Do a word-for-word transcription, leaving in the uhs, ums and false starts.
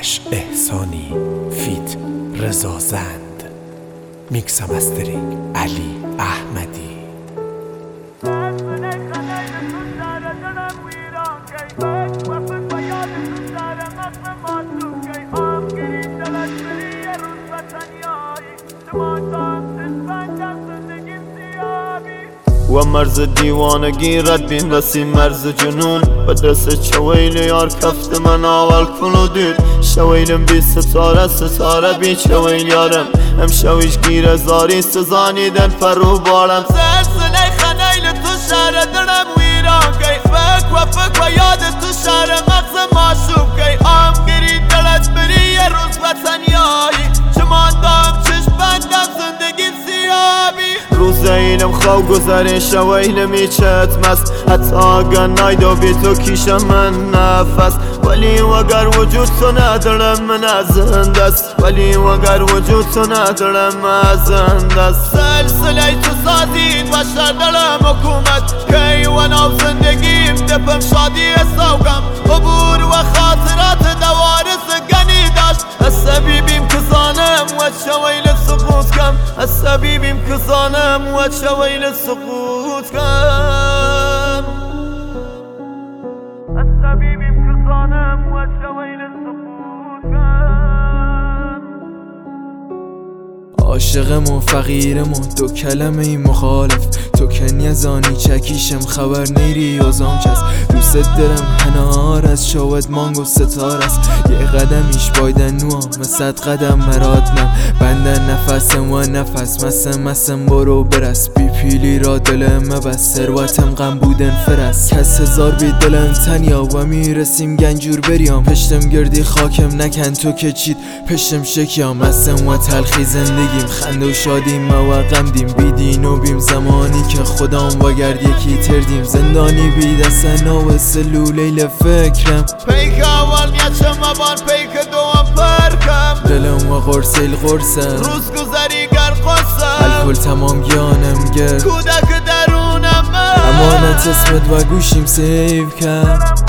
آرش احسانی فیت رضا زند، میکس و مسترینگ علی احمدی. و مرز دیوانگی رد بین رسی مرز جنون و دست چویل یار کفت من اول کن و دید شویلم بی ستاره ستاره بی چویل یارم هم شویش گیر زاری سزانیدن فرو بارم سلسله خنیل تو شهر درم ویران کی فک و فک و یاد تو شهر مغز معشوب کی آم گری دلت بری یه روز وطنیایی چمان دام چشم بندم زندگیم سیابی روز اینم خواه گذاره شویلم ایچت مست حتی اگر نایدو بی تو کیشم من نفس ولی وگر وجود تو ندارم من از زنده است ولی وگر وجود تو ندارم از زنده است سلسله تو سازید و شر دارم حکومت کی و نو زندگیم دپم شادی سوگم عبور و خاطرات دوارس گنی داشت عصبی بیم کزانم و شویل سقوط کم عصبی بیم کزانم و شویل سقوط کم عصبی بیم کزانم و شویل سقوط کم عاشقم و فقیرم و دو کلمه ای مخالف تو کنی زانی چکیشم خبر نیری یازام چست دوست دارم هنار از شاید مانگو ستار است یه قدمیش بایدن نوام صد قدم مرادنم بندن نفسم و نفس مسم مسم برو برس بی پیلی را دلم مبست ثروتم غم بودن فرست کس هزار بی دلم تنیا و میرسیم گنجور بریام پشتم گردی خاکم نکن تو که چید پشتم شکیام مسم و تلخی زندگیم خنده و شادیم و غم دیم بی دین و بیم زمانی که خدام و گرد یکی تردیم زندانی بی دست نو سلولیل فکرم پیک اول نیچم بان پیک دوام پرکم دلم و قرسیل قرسم روز گذری گر قصم الکل تمام گیانم گر کودک درونم امانت اسمت و گوشیم سیو کرد